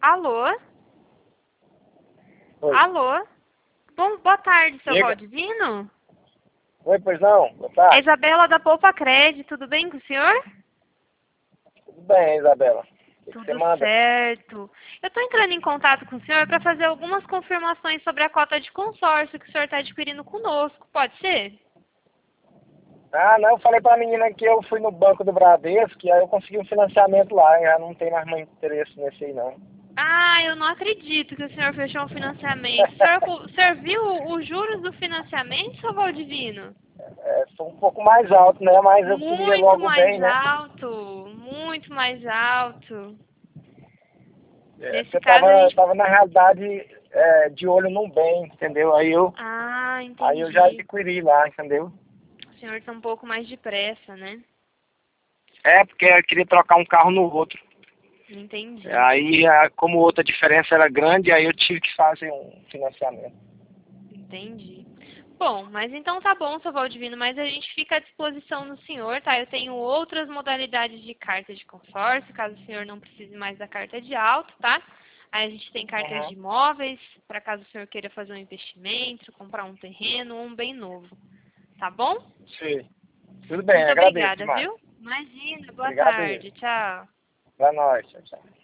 Alô? Oi. Alô? Bom, boa tarde, seu Diga. Valdivino. Oi, pois não? Boa É tarde. Isabela da Poupa Crédito, tudo bem com o senhor? Tudo bem, Isabela? O que você Tudo manda? certo. Eu estou entrando em contato com o senhor para fazer algumas confirmações sobre a cota de consórcio que o senhor está adquirindo conosco, pode ser? Ah, não, eu falei pra menina que eu fui no banco do Bradesco e aí eu consegui um financiamento lá, já não tem mais muito interesse nesse aí, não. Ah, eu não acredito que o senhor fechou um financiamento. O senhor viu os juros do financiamento, seu Valdivino? É, foi um pouco mais alto, né? Mas eu queria Muito logo mais bem, né? alto, muito mais alto. É, Nesse porque caso a gente... tava na realidade de olho num bem, entendeu? Ah, Aí eu já entendi. adquiri lá, entendeu? O senhor está um pouco mais depressa, né? É, porque eu queria trocar um carro no outro. Entendi, Aí, como outra diferença era grande, aí eu tive que fazer um financiamento. entendi. Bom, mas então tá bom, seu Valdivino, mas a gente fica à disposição do senhor, tá? Eu tenho outras modalidades de carta de consórcio, caso o senhor não precise mais da carta de auto, tá? Aí a gente tem cartas Uhum. de imóveis, para caso o senhor queira fazer um investimento, comprar um terreno ou um bem novo, tá bom? Sim. Tudo bem, Muito agradeço obrigada, demais. viu? Imagina, boa Obrigado aí. tarde, tchau. Boa noite. Tchau, tchau.